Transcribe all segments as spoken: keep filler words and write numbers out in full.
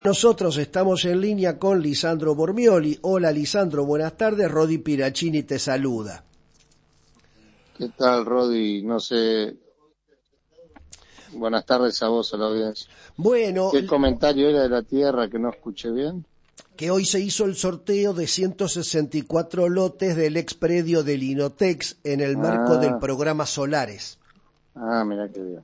Nosotros estamos en línea con Lisandro Bormioli. Hola Lisandro, buenas tardes. Rodi Piracini te saluda. ¿Qué tal, Rodi? No sé. Buenas tardes a vos, a la audiencia. Bueno, ¿Qué comentario era de la tierra que no escuché bien? Que hoy se hizo el sorteo de ciento sesenta y cuatro lotes del ex predio del Inotex en el Ah, marco del programa Solares. Ah, mira qué bien.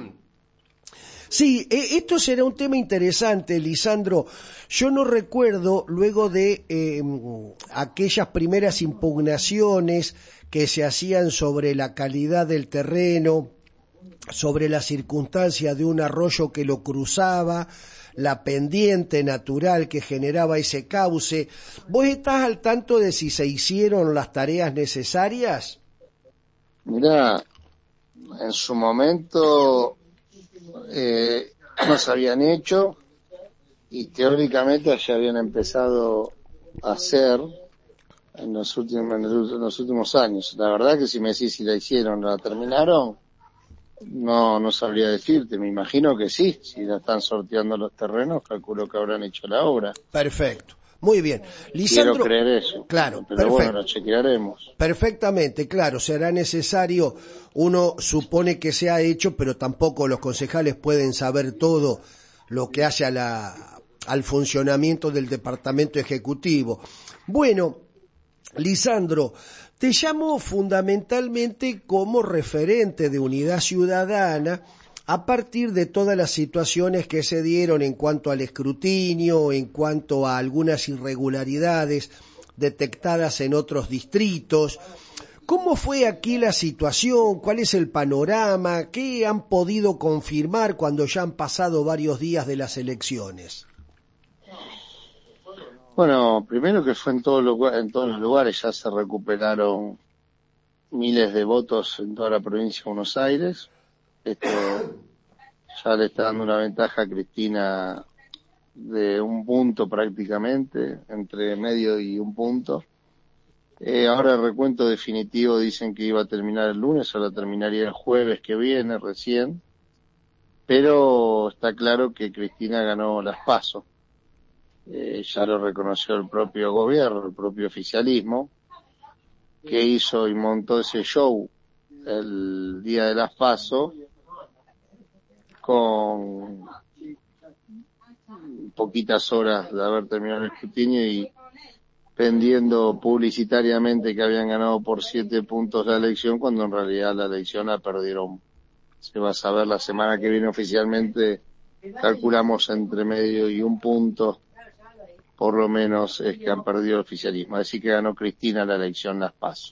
Sí, eh, esto será un tema interesante, Lisandro. Yo no recuerdo, luego de eh, aquellas primeras impugnaciones que se hacían sobre la calidad del terreno, sobre la circunstancia de un arroyo que lo cruzaba, la pendiente natural que generaba ese cauce. ¿Vos estás al tanto de si se hicieron las tareas necesarias? Mirá, en su momento eh, no se habían hecho y teóricamente ya habían empezado a hacer en los últimos, en los últimos años. La verdad que si me decís si la hicieron, la terminaron, no, no sabría decirte. Me imagino que sí. Si la están sorteando los terrenos, calculo que habrán hecho la obra. Perfecto. Muy bien. Quiero Lisandro, creer eso. claro, Pero perfecto. bueno, lo chequearemos. Perfectamente, claro, será necesario, uno supone que se ha hecho, pero tampoco los concejales pueden saber todo lo que hace a la, al funcionamiento del departamento ejecutivo. Bueno, Lisandro, te llamo fundamentalmente como referente de Unidad Ciudadana a partir de todas las situaciones que se dieron en cuanto al escrutinio, en cuanto a algunas irregularidades detectadas en otros distritos. ¿Cómo fue aquí la situación? ¿Cuál es el panorama? ¿Qué han podido confirmar cuando ya han pasado varios días de las elecciones? Bueno, primero que fue en, todo lo, en todos los lugares, ya se recuperaron miles de votos en toda la provincia de Buenos Aires. Esto ya le está dando una ventaja a Cristina de un punto prácticamente, entre medio y un punto. Eh, ahora el recuento definitivo dicen que iba a terminar el lunes, ahora terminaría el jueves que viene recién, pero está claro que Cristina ganó las PASO. Eh, ya lo reconoció el propio gobierno, el propio oficialismo, que hizo y montó ese show el día de las PASO con poquitas horas de haber terminado el escrutinio y vendiendo publicitariamente que habían ganado por siete puntos la elección, cuando en realidad la elección la perdieron. Se va a saber la semana que viene oficialmente, calculamos entre medio y un punto, por lo menos es que han perdido el oficialismo. Así que ganó Cristina la elección, las PASO.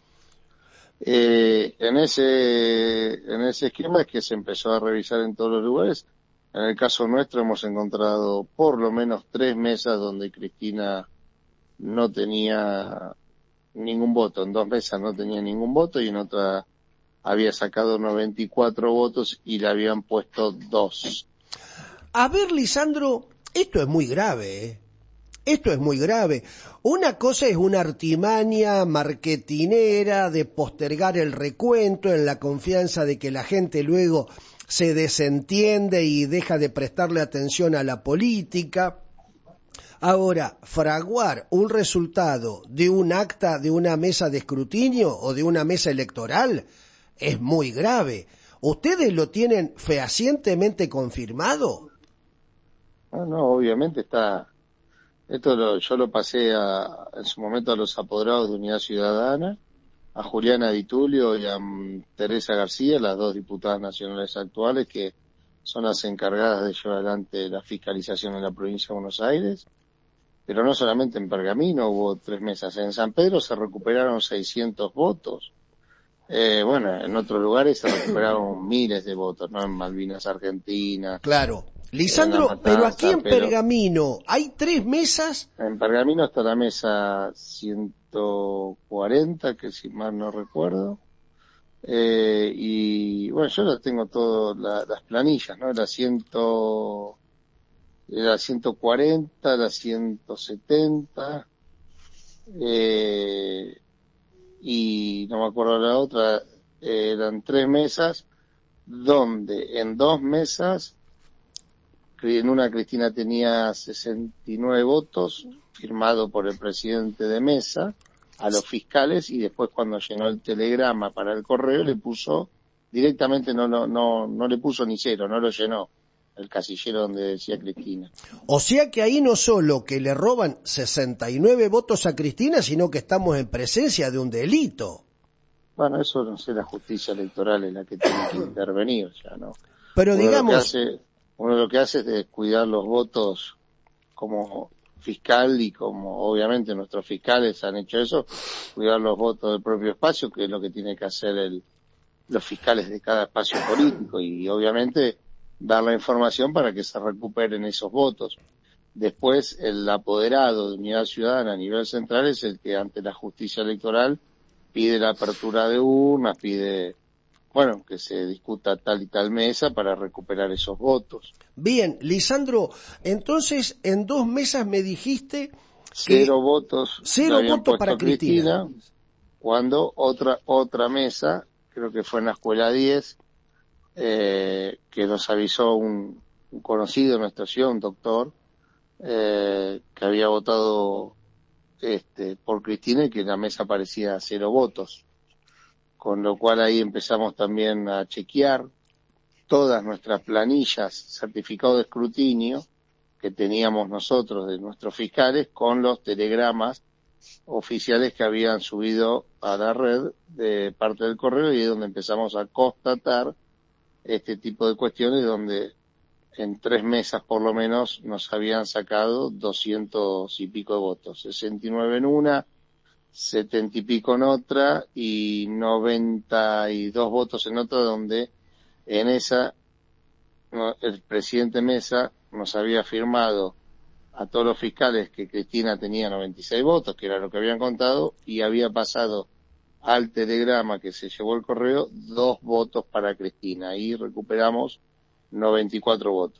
Eh, en ese, en ese esquema es que se empezó a revisar en todos los lugares. En el caso nuestro hemos encontrado por lo menos tres mesas donde Cristina no tenía ningún voto. En dos mesas no tenía ningún voto y en otra había sacado noventa y cuatro votos y le habían puesto dos. A ver, Lisandro, esto es muy grave, ¿eh? Esto es muy grave. Una cosa es una artimaña marketinera de postergar el recuento en la confianza de que la gente luego se desentiende y deja de prestarle atención a la política. Ahora, fraguar un resultado de un acta de una mesa de escrutinio o de una mesa electoral es muy grave. ¿Ustedes lo tienen fehacientemente confirmado? No, no, obviamente está. Esto lo, yo lo pasé a, en su momento a los apoderados de Unidad Ciudadana, a Juliana Di Tulio y a um, Teresa García, las dos diputadas nacionales actuales que son las encargadas de llevar adelante la fiscalización en la provincia de Buenos Aires. Pero no solamente en Pergamino hubo tres mesas, en San Pedro se recuperaron seiscientos votos. Eh, bueno, en otros lugares se recuperaron miles de votos, ¿no? En Malvinas Argentina. Claro. En La Lisandro, pero aquí Matanza, en pero Pergamino hay tres mesas. en Pergamino está la mesa ciento cuarenta, que si mal no recuerdo. Eh, y bueno, yo las tengo todas la, las planillas, ¿no? La ciento, la ciento cuarenta, la ciento setenta, eh, y no me acuerdo la otra, eh, eran tres mesas, donde en dos mesas en una Cristina tenía sesenta y nueve votos, firmado por el presidente de mesa, a los fiscales, y después cuando llenó el telegrama para el correo le puso, directamente no, no, no, no le puso ni cero, no lo llenó el casillero donde decía Cristina. O sea que ahí no solo que le roban sesenta y nueve votos a Cristina, sino que estamos en presencia de un delito. Bueno, eso no sé, la justicia electoral es la que tiene que intervenir ya, ¿no? Pero uno digamos... Lo que hace, uno lo que hace es descuidar los votos como fiscal, y como obviamente nuestros fiscales han hecho eso, cuidar los votos del propio espacio, que es lo que tiene que hacer el, los fiscales de cada espacio político, y obviamente dar la información para que se recuperen esos votos. Después, el apoderado de Unidad Ciudadana a nivel central es el que ante la justicia electoral pide la apertura de urnas, pide, bueno, que se discuta tal y tal mesa para recuperar esos votos. Bien, Lisandro, entonces en dos mesas me dijiste que... Cero votos. Cero votos para Cristina. Cristina. Cuando otra, otra mesa, creo que fue en la escuela diez, eh, que nos avisó un, un conocido de nuestra ciudad, un doctor, eh, que había votado este, por Cristina, y que en la mesa aparecía cero votos. Con lo cual ahí empezamos también a chequear todas nuestras planillas, certificado de escrutinio que teníamos nosotros de nuestros fiscales, con los telegramas oficiales que habían subido a la red de parte del correo, y es donde empezamos a constatar este tipo de cuestiones, donde en tres mesas por lo menos nos habían sacado doscientos y pico de votos, sesenta y nueve en una, setenta y pico en otra y noventa y dos votos en otra, donde en esa no, el presidente Mesa nos había firmado a todos los fiscales que Cristina tenía noventa y seis votos, que era lo que habían contado, y había pasado al telegrama que se llevó el correo dos votos para Cristina. Ahí recuperamos noventa y cuatro votos.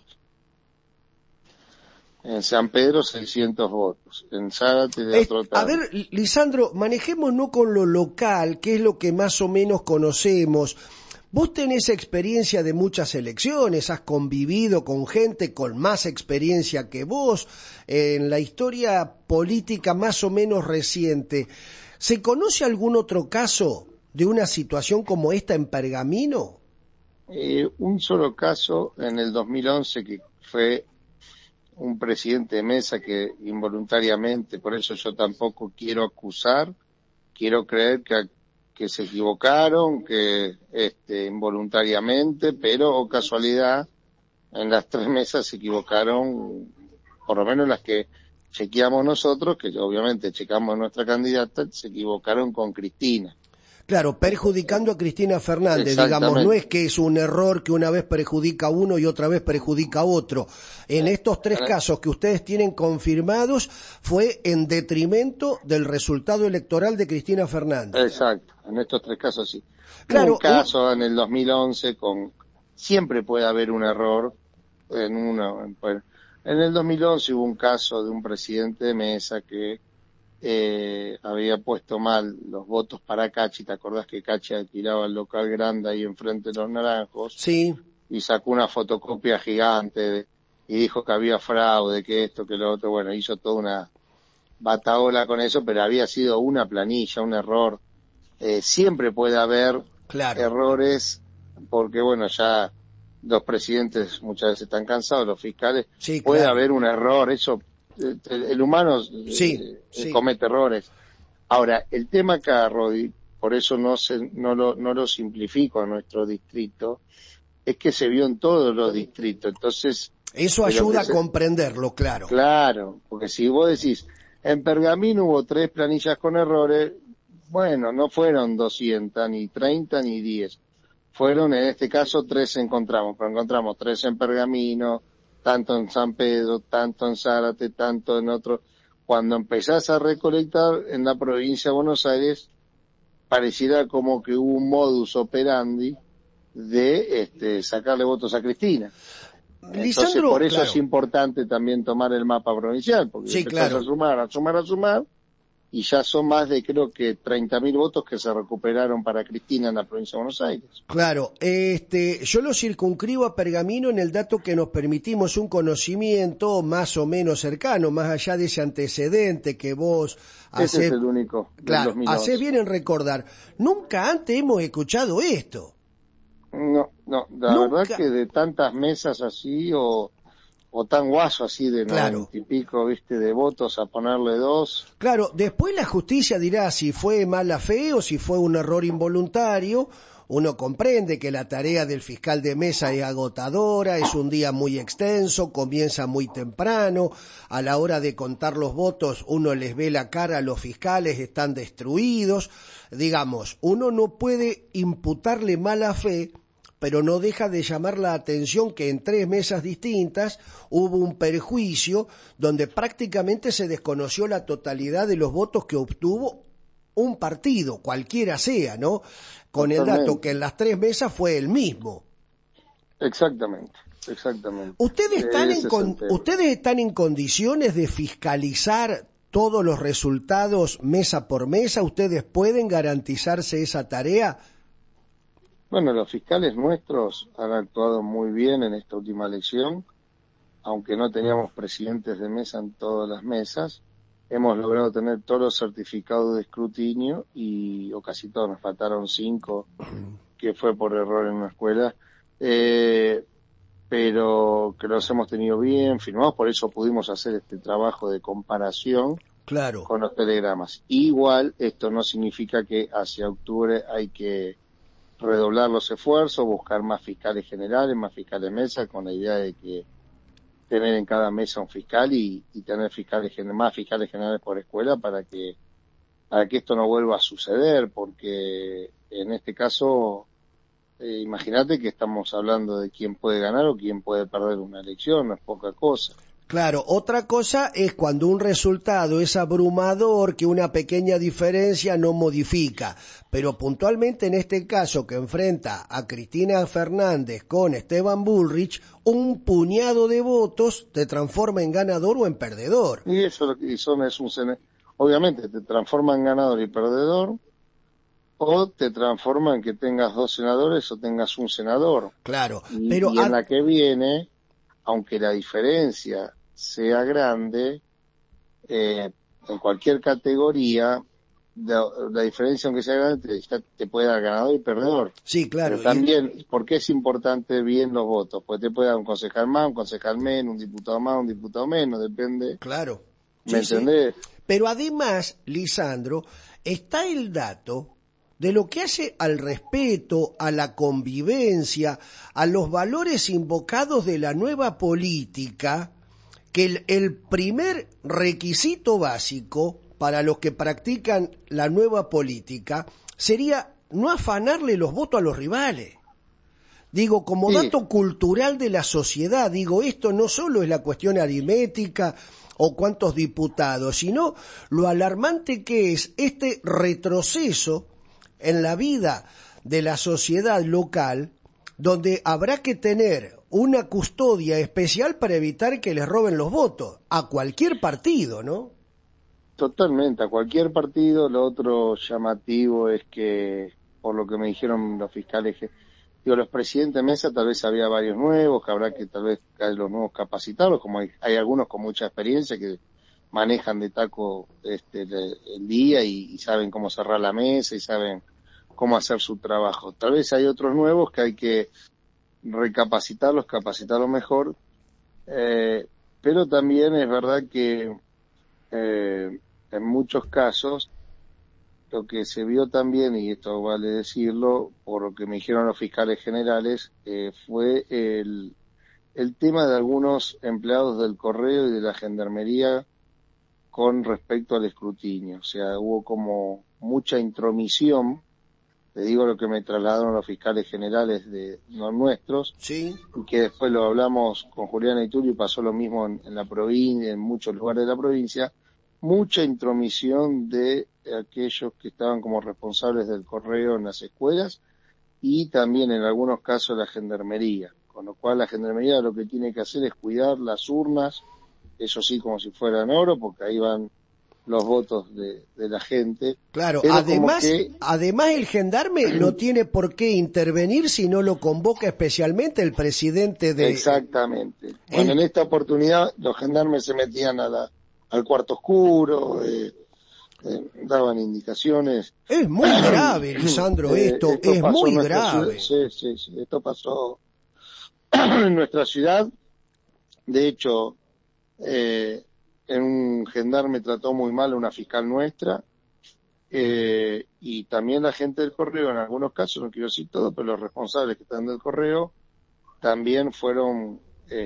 En San Pedro seiscientos votos. En Zárate de otro eh, A ver, Lisandro, manejémonos con lo local, que es lo que más o menos conocemos. Vos tenés experiencia de muchas elecciones, has convivido con gente con más experiencia que vos en la historia política más o menos reciente. ¿Se conoce algún otro caso de una situación como esta en Pergamino? Eh, un solo caso en el dos mil once, que fue un presidente de mesa que involuntariamente, por eso yo tampoco quiero acusar, quiero creer que que se equivocaron, que este involuntariamente, pero o casualidad, en las tres mesas se equivocaron, por lo menos las que chequeamos nosotros, que obviamente checamos nuestra candidata, se equivocaron con Cristina. Claro, perjudicando a Cristina Fernández, digamos, no es que es un error que una vez perjudica a uno y otra vez perjudica a otro. En estos tres casos que ustedes tienen confirmados, fue en detrimento del resultado electoral de Cristina Fernández. Exacto, en estos tres casos sí. Claro, un caso en el dos mil once con, siempre puede haber un error en uno, en, en el dos mil once hubo un caso de un presidente de mesa que Eh, había puesto mal los votos para Cachi. ¿Te acordás que Cachi alquilaba el local grande ahí enfrente de los Naranjos? Sí. Y sacó una fotocopia gigante de, y dijo que había fraude, que esto, que lo otro. Bueno, hizo toda una batahola con eso, pero había sido una planilla, un error. Eh, siempre puede haber claro. errores, porque bueno, ya los presidentes muchas veces están cansados, los fiscales. Sí, puede claro. haber un error, eso. El humano sí, eh, sí. comete errores. Ahora, el tema acá, Rodi, por eso no se, no lo, no lo simplifico a nuestro distrito, es que se vio en todos los distritos. Entonces, eso ayuda se... a comprenderlo, claro. Claro, porque si vos decís, en Pergamino hubo tres planillas con errores, bueno, no fueron doscientas, ni treinta, ni diez. Fueron, en este caso, tres encontramos, pero encontramos tres en Pergamino, tanto en San Pedro, tanto en Zárate, tanto en otro. Cuando empezás a recolectar en la provincia de Buenos Aires, pareciera como que hubo un modus operandi de este, sacarle votos a Cristina. Entonces, Lisandro, por eso claro. es importante también tomar el mapa provincial, porque sí, empezás claro. a sumar, a sumar, a sumar, y ya son más de creo que treinta mil votos que se recuperaron para Cristina en la provincia de Buenos Aires. Claro, este, yo lo circunscribo a Pergamino en el dato que nos permitimos un conocimiento más o menos cercano, más allá de ese antecedente que vos hacés. Ese es el único. Claro, hacés bien en recordar. Nunca antes hemos escuchado esto. No, no, la Nunca. verdad que de tantas mesas así o... o tan guaso así de claro. noventa y pico, viste, de votos a ponerle dos. Claro, después la justicia dirá si fue mala fe o si fue un error involuntario. Uno comprende que la tarea del fiscal de mesa es agotadora, es un día muy extenso, comienza muy temprano, a la hora de contar los votos uno les ve la cara a los fiscales, están destruidos. Digamos, uno no puede imputarle mala fe, pero no deja de llamar la atención que en tres mesas distintas hubo un perjuicio donde prácticamente se desconoció la totalidad de los votos que obtuvo un partido, cualquiera sea, ¿no? Con el dato que en las tres mesas fue el mismo. Exactamente, exactamente. ¿Ustedes están, en con, ¿Ustedes están en condiciones de fiscalizar todos los resultados mesa por mesa? ¿Ustedes pueden garantizarse esa tarea? Bueno, los fiscales nuestros han actuado muy bien en esta última elección, aunque no teníamos presidentes de mesa en todas las mesas, hemos logrado tener todos los certificados de escrutinio y, o casi todos, nos faltaron cinco, que fue por error en una escuela, eh, pero que los hemos tenido bien firmados, por eso pudimos hacer este trabajo de comparación claro. con los telegramas. Igual, esto no significa que hacia octubre hay que redoblar los esfuerzos, buscar más fiscales generales, más fiscales de mesa, con la idea de que tener en cada mesa un fiscal y, y tener fiscales más fiscales generales por escuela para que para que esto no vuelva a suceder, porque en este caso eh, imagínate que estamos hablando de quién puede ganar o quién puede perder una elección, no es poca cosa. Claro, otra cosa es cuando un resultado es abrumador que una pequeña diferencia no modifica, pero puntualmente en este caso que enfrenta a Cristina Fernández con Esteban Bullrich, un puñado de votos te transforma en ganador o en perdedor. Y eso y son, es un obviamente te transforma en ganador y perdedor, o te transforma en que tengas dos senadores o tengas un senador. Claro, y, pero y en a... la que viene, aunque la diferencia sea grande, eh, en cualquier categoría, la, la diferencia aunque sea grande te, te puede dar ganador y perdedor. Sí, claro. Pero también, y... ¿por qué es importante bien los votos? Porque te puede dar un concejal más, un concejal menos, un diputado más, un diputado menos, depende. Claro. ¿Me sí, entendés? Sí. Pero además, Lisandro, está el dato de lo que hace al respeto, a la convivencia, a los valores invocados de la nueva política, que el, el primer requisito básico para los que practican la nueva política sería no afanarle los votos a los rivales. Digo, como sí. dato cultural de la sociedad, digo, esto no solo es la cuestión aritmética o cuántos diputados, sino lo alarmante que es este retroceso en la vida de la sociedad local, donde habrá que tener una custodia especial para evitar que les roben los votos a cualquier partido, ¿no? Totalmente, a cualquier partido. Lo otro llamativo es que, por lo que me dijeron los fiscales, digo, los presidentes de mesa tal vez había varios nuevos, que habrá que tal vez los nuevos capacitarlos, como hay, hay algunos con mucha experiencia que manejan de taco este el, el día y, y saben cómo cerrar la mesa y saben cómo hacer su trabajo. Tal vez hay otros nuevos que hay que recapacitarlos, capacitarlos mejor, eh, pero también es verdad que eh, en muchos casos lo que se vio también, y esto vale decirlo, por lo que me dijeron los fiscales generales, eh, fue el, el tema de algunos empleados del correo y de la gendarmería con respecto al escrutinio. O sea, hubo como mucha intromisión, te digo lo que me trasladaron los fiscales generales de los nuestros, sí. Y que después lo hablamos con Juliana y Tulio y pasó lo mismo en, en la provincia, en muchos lugares de la provincia, mucha intromisión de aquellos que estaban como responsables del correo en las escuelas y también en algunos casos la gendarmería, con lo cual la gendarmería lo que tiene que hacer es cuidar las urnas, eso sí como si fueran oro, porque ahí van los votos de, de la gente. Claro, pero además, que... además el gendarme no tiene por qué intervenir si no lo convoca especialmente el presidente de... Exactamente. Bueno, el... en esta oportunidad los gendarmes se metían a la, al cuarto oscuro, eh, eh, daban indicaciones. Es muy grave, Lisandro, eh, esto, esto es pasó muy en nuestra grave. ciudad. Sí, sí, sí, esto pasó en nuestra ciudad. De hecho, eh, en un gendarme trató muy mal a una fiscal nuestra, eh, y también la gente del correo, en algunos casos, no quiero decir todo, pero los responsables que están del correo también fueron,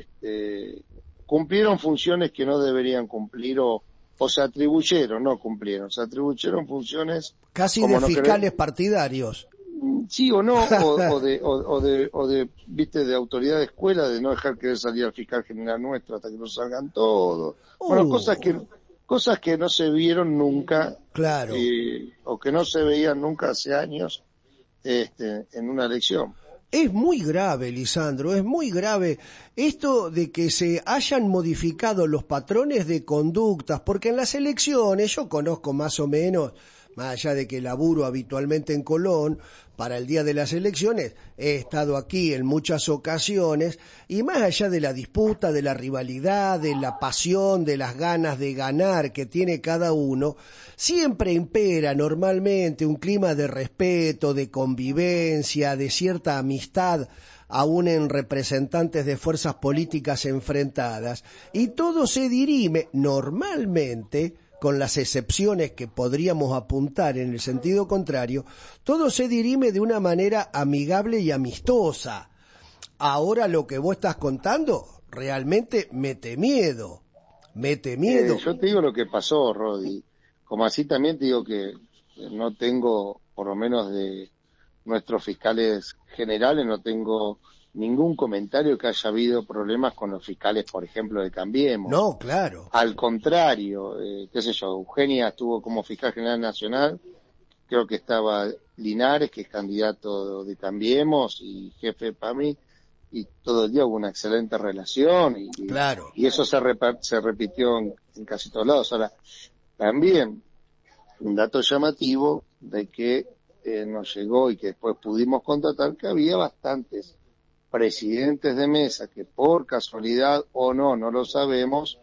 este, cumplieron funciones que no deberían cumplir o, o se atribuyeron, no cumplieron, se atribuyeron funciones casi como de no fiscales querer, partidarios. sí o no, o, o de, o, o de, o de, viste, de autoridad de escuela, de no dejar que salir al fiscal general nuestro hasta que no salgan todos. Bueno, Uh, cosas que, cosas que no se vieron nunca, claro. eh, o que no se veían nunca hace años, este, en una elección. Es muy grave, Lisandro, es muy grave esto de que se hayan modificado los patrones de conductas, porque en las elecciones yo conozco más o menos, más allá de que laburo habitualmente en Colón, para el día de las elecciones, he estado aquí en muchas ocasiones, y más allá de la disputa, de la rivalidad, de la pasión, de las ganas de ganar que tiene cada uno, siempre impera normalmente un clima de respeto, de convivencia, de cierta amistad, aún en representantes de fuerzas políticas enfrentadas, y todo se dirime normalmente, con las excepciones que podríamos apuntar en el sentido contrario, todo se dirime de una manera amigable y amistosa. Ahora lo que vos estás contando realmente mete miedo, mete miedo. Eh, yo te digo lo que pasó, Rodi, como así también te digo que no tengo, por lo menos de nuestros fiscales generales, no tengo ningún comentario que haya habido problemas con los fiscales, por ejemplo, de Cambiemos. No, claro. Al contrario, eh, qué sé yo, Eugenia estuvo como fiscal general nacional, creo que estaba Linares, que es candidato de Cambiemos y jefe para mí, y todo el día hubo una excelente relación y, Claro. y eso se, rep- se repitió en, en casi todos lados. Ahora, también un dato llamativo de que eh, nos llegó y que después pudimos constatar que había bastantes presidentes de mesa que por casualidad o no, no lo sabemos,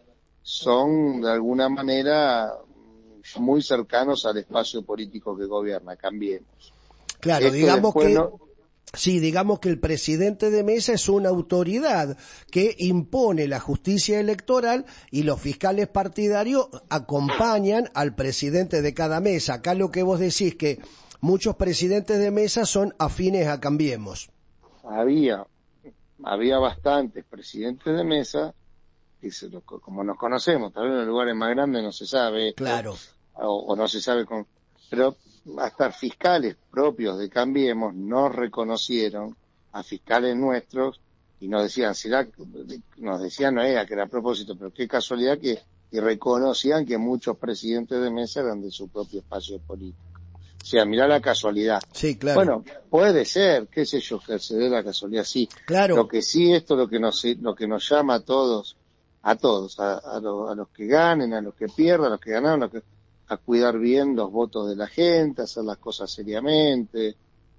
son de alguna manera muy cercanos al espacio político que gobierna, Cambiemos. Claro, Esto digamos que... no... Sí, digamos que el presidente de mesa es una autoridad que impone la justicia electoral y los fiscales partidarios acompañan al presidente de cada mesa. Acá lo que vos decís que muchos presidentes de mesa son afines a Cambiemos. Había, había bastantes presidentes de mesa, que se lo, como nos conocemos, tal vez en los lugares más grandes no se sabe esto, Claro. o, o no se sabe con... Pero hasta fiscales propios de Cambiemos nos reconocieron a fiscales nuestros y nos decían, será, nos decían, no era que era a propósito, pero qué casualidad que, y reconocían que muchos presidentes de mesa eran de su propio espacio político. O sea, mirá la casualidad. Sí, claro. Bueno, puede ser, qué sé yo, que se dé la casualidad, sí. Claro. Lo que sí, esto lo que nos, lo que nos llama a todos, a todos, a, a, lo, a los que ganen, a los que pierdan, a los que ganaron, a los que a cuidar bien los votos de la gente, a hacer las cosas seriamente,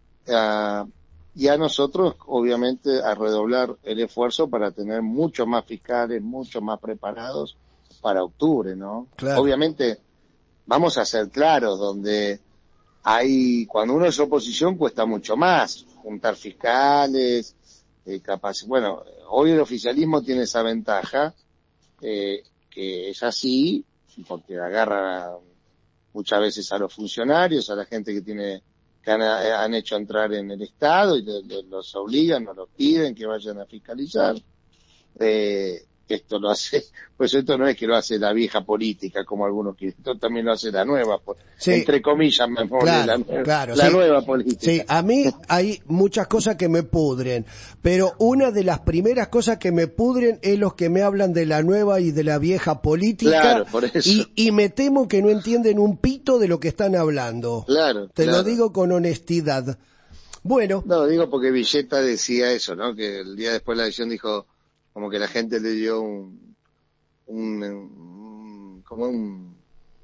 a, y a nosotros, obviamente, a redoblar el esfuerzo para tener muchos más fiscales, mucho más preparados para octubre, ¿no? Claro. Obviamente, vamos a ser claros, donde hay, cuando uno es oposición cuesta mucho más, juntar fiscales, eh, capaz, bueno, hoy el oficialismo tiene esa ventaja, eh, que es así, porque agarra muchas veces a los funcionarios, a la gente que tiene que han, han hecho entrar en el Estado y de, de, los obligan, nos los piden que vayan a fiscalizar. Eh, esto lo hace, pues esto no es que lo hace la vieja política como algunos quieren, esto también lo hace la nueva, sí, entre comillas, mejor, claro, la, nueva, claro, la sí, nueva política. Sí, a mí hay muchas cosas que me pudren, pero una de las primeras cosas que me pudren es los que me hablan de la nueva y de la vieja política, claro, por eso. Y, y me temo que no entienden un pito de lo que están hablando. Claro, Te claro. lo digo con honestidad. Bueno. No, digo porque Villeta decía eso, ¿no? Que el día después de la elección dijo como que la gente le dio un, un, un como un,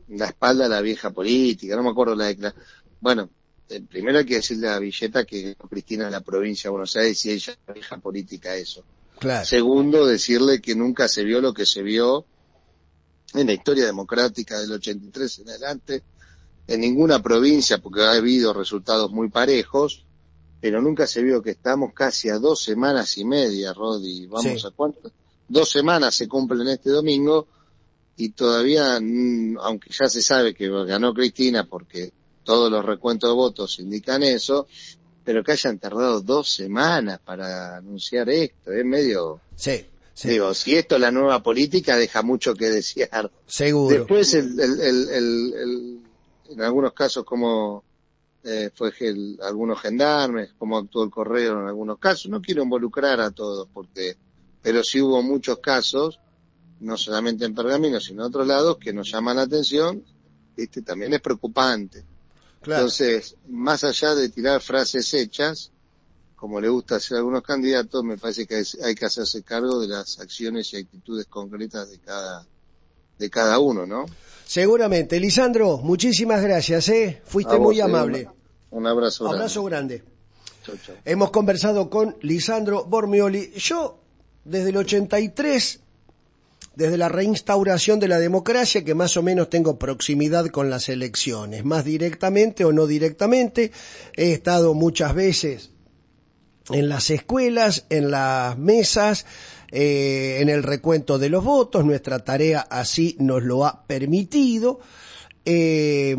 la espalda a la vieja política, no me acuerdo la declaración. Bueno, eh, primero hay que decirle a Villeta que Cristina es la provincia de Buenos Aires y ella es la vieja política, eso. Claro. Segundo, decirle que nunca se vio lo que se vio en la historia democrática del ochenta y tres en adelante, en ninguna provincia, porque ha habido resultados muy parejos, pero nunca se vio que estamos casi a dos semanas y media, Rodi, vamos Sí. a cuánto, dos semanas se cumplen este domingo, y todavía, aunque ya se sabe que ganó Cristina, porque todos los recuentos de votos indican eso, pero que hayan tardado dos semanas para anunciar esto, es medio... Sí, sí. Digo, si esto es la nueva política, deja mucho que desear. Seguro. Después, el, el, el, el, el en algunos casos, como eh, fue el, algunos gendarmes, como actuó el correo en algunos casos, no quiero involucrar a todos, porque pero sí hubo muchos casos, no solamente en Pergamino, sino en otros lados, que nos llaman la atención, este también es preocupante. Claro. Entonces, más allá de tirar frases hechas, como le gusta hacer a algunos candidatos, me parece que hay que hacerse cargo de las acciones y actitudes concretas de cada de cada uno, ¿no? Seguramente. Lisandro, muchísimas gracias, ¿eh? Fuiste A vos, muy eh, amable. Un, un abrazo grande. Abrazo grande. Chau, chau. Hemos conversado con Lisandro Bormioli. Yo, desde el ochenta y tres, desde la reinstauración de la democracia, que más o menos tengo proximidad con las elecciones, más directamente o no directamente, he estado muchas veces en las escuelas, en las mesas, eh, en el recuento de los votos. Nuestra tarea así nos lo ha permitido. Eh,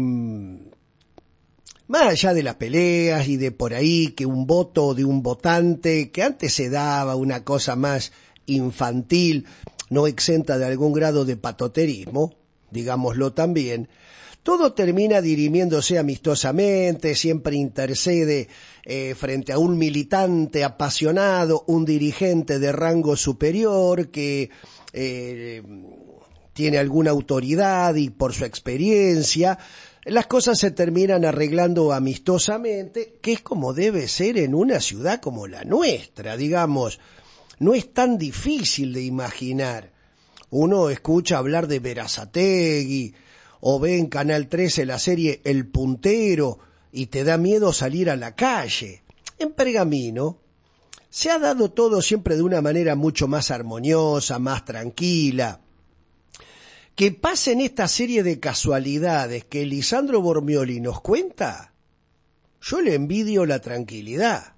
más allá de las peleas y de por ahí que un voto de un votante, que antes se daba una cosa más infantil, no exenta de algún grado de patoterismo, digámoslo también, todo termina dirimiéndose amistosamente, siempre intercede eh, frente a un militante apasionado, un dirigente de rango superior que eh, tiene alguna autoridad y por su experiencia, las cosas se terminan arreglando amistosamente, que es como debe ser en una ciudad como la nuestra, digamos. No es tan difícil de imaginar. Uno escucha hablar de Berazategui, o ve en Canal trece la serie El Puntero y te da miedo salir a la calle. En Pergamino se ha dado todo siempre de una manera mucho más armoniosa, más tranquila. Que pasen esta serie de casualidades que Lisandro Bormioli nos cuenta, yo le envidio la tranquilidad.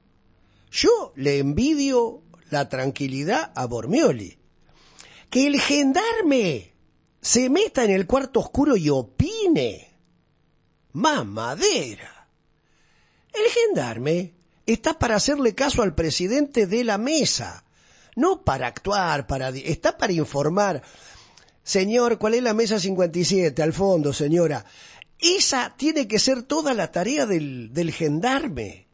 Yo le envidio la tranquilidad a Bormioli. Que el gendarme se meta en el cuarto oscuro y opine. Más madera. El gendarme está para hacerle caso al presidente de la mesa, no para actuar, para está para informar. Señor, ¿cuál es la mesa cincuenta y siete? Al fondo, señora. Esa tiene que ser toda la tarea del, del gendarme.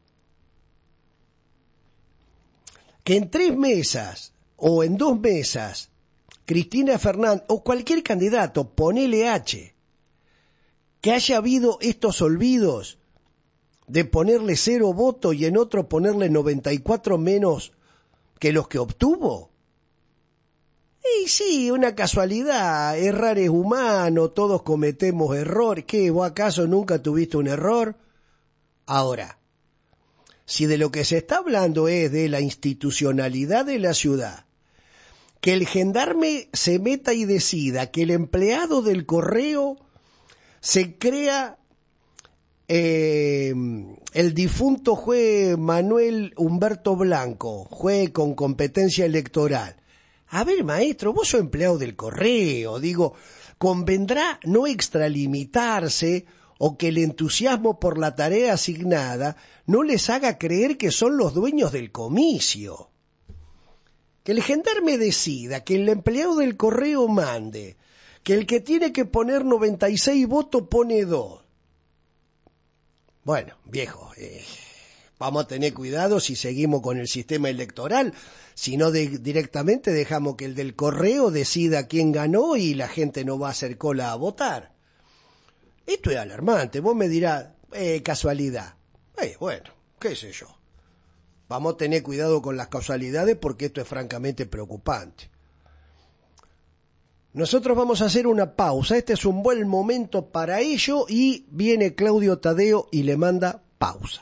Que en tres mesas o en dos mesas, Cristina Fernández o cualquier candidato, ponele H, que haya habido estos olvidos de ponerle cero voto y en otro ponerle noventa y cuatro menos que los que obtuvo. Y sí, una casualidad, errar es humano, todos cometemos errores. ¿Qué, vos acaso nunca tuviste un error? Ahora, si de lo que se está hablando es de la institucionalidad de la ciudad, que el gendarme se meta y decida que el empleado del correo se crea eh, el difunto juez Manuel Humberto Blanco, juez con competencia electoral. A ver, maestro, vos sos empleado del correo, digo, convendrá no extralimitarse o que el entusiasmo por la tarea asignada no les haga creer que son los dueños del comicio. Que el gendarme decida, que el empleado del correo mande, que el que tiene que poner noventa y seis votos pone dos. Bueno, viejo, eh, vamos a tener cuidado si seguimos con el sistema electoral, si no de, directamente dejamos que el del correo decida quién ganó y la gente no va a hacer cola a votar. Esto es alarmante, vos me dirás, eh, casualidad. Eh, bueno, qué sé yo. Vamos a tener cuidado con las causalidades porque esto es francamente preocupante. Nosotros vamos a hacer una pausa, este es un buen momento para ello y viene Claudio Tadeo y le manda pausa.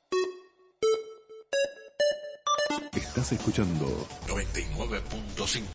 Estás escuchando noventa y nueve punto cinco